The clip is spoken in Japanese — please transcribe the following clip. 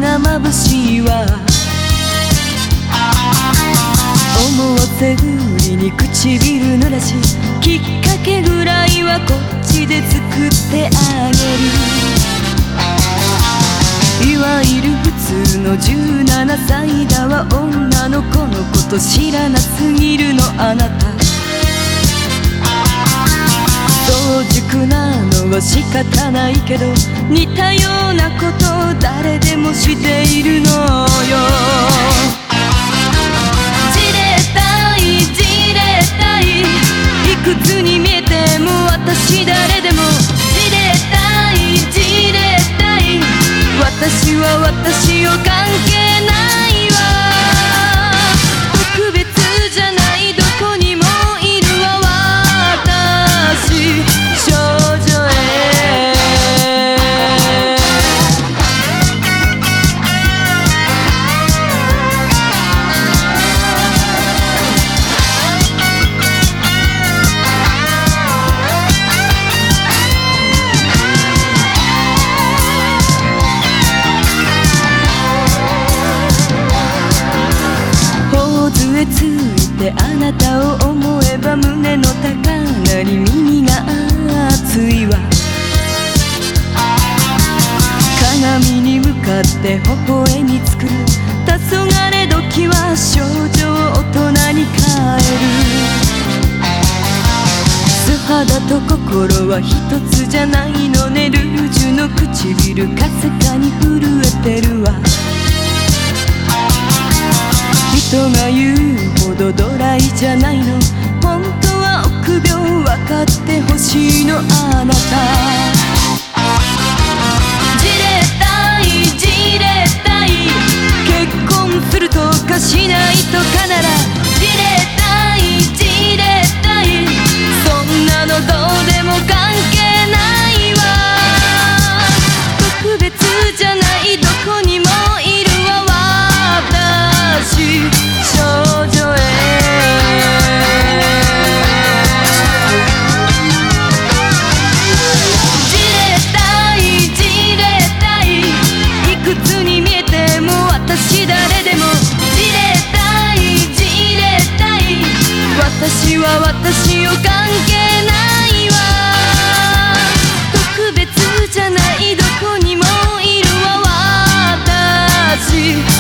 が眩しいわ。思わせぶりに唇濡らし、きっかけぐらいはこっちで作ってあげる。いわゆる普通の17歳だわ。女の子のこと知らなすぎるのあなた。早熟なのは仕方ないけど、似たようなこと誰でもしているのよ。じれったいじれったい、いくつに見えても私誰でも。じれったいじれったい、私は私を関係ないわ。特別じゃないどこにもいるわ私、少女 A。 頬杖ついてあなたを思えば胸の高鳴り耳が熱いわ。鏡に向かって微笑み作る。黄昏時は少女を大人に変える。素肌と心は一つじゃないのね。ルージュの唇かすかに震えてるわ。人が言うほどドライじゃないの。本当は臆病、分かってほしいのあなた。じれったいじれったい、結婚するとかしないとかなら。じれったいじれったい、そんなのどうでも関係ないわ。特別じゃないどこにもいるわ私、少女 A。 じれったいじれったい、いくつに見えても私誰でも。じれったいじれったい、私は私を関係ないわ。特別じゃないどこにもいるわ私。